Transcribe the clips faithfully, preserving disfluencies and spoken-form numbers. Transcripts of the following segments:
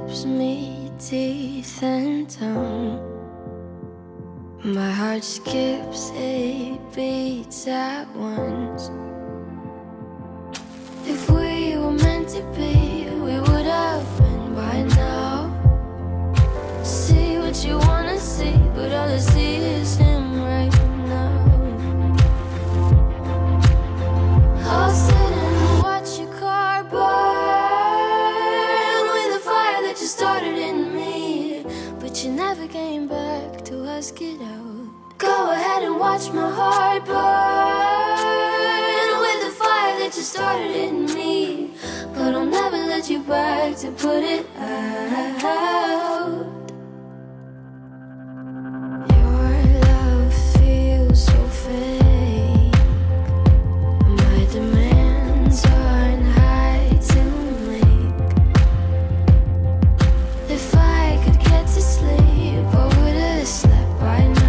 gives me teeth and tongue. My heart skips eight beats at once. If we were meant to be, we would have been by now. See what you wanna see, but all I see is him right now. I'll sit and watch your car burn with a fire that you started in me, but you never came back to ask it out. Go ahead and watch my heart burn with the fire that you started in me, but I'll never let you back to put it out. Your love feels so fake. My demands aren't high to make. If I could get to sleep, I would have slept by now.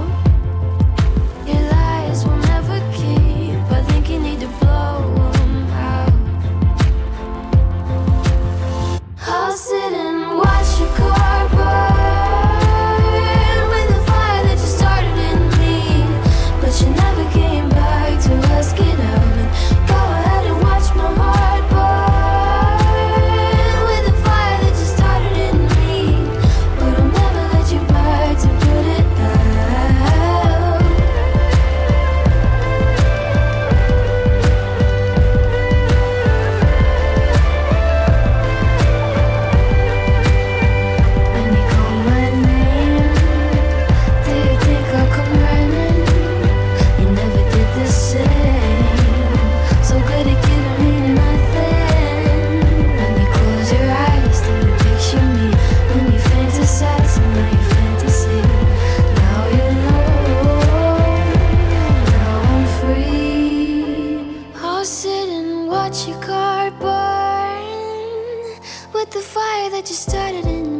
I'll sit and watch your car burn with the fire that you started in me, but you never came back to ask it out. Go ahead and watch my heart burn with the fire that you started in me, but I'll never let you back to put it out. Watch your car burn with the fire that you started in